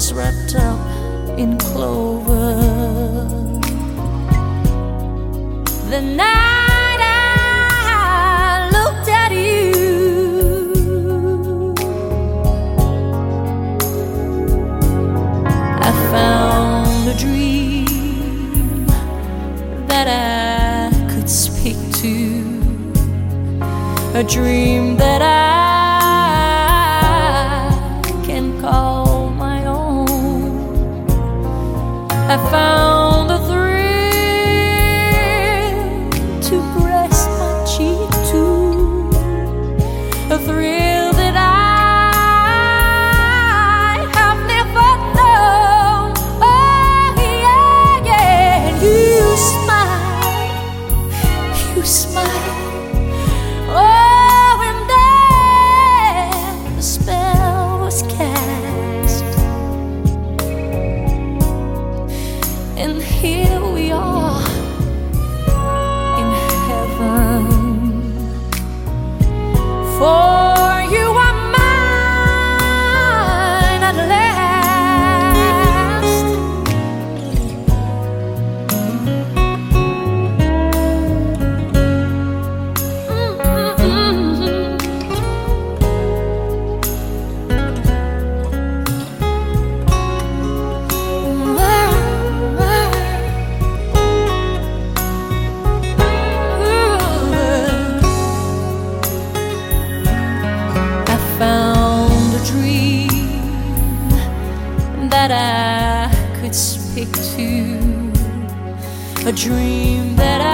was wrapped up in clover. The night I looked at you, I found a dream that I could speak to, a dream that I can call my own. I found a thrill to press my cheek to, a thrill that I have never known. Oh yeah, yeah. And you smile. Oh, and then the spell was cast, and here we are in heaven. For you are mine at last. That I could speak to, a dream that I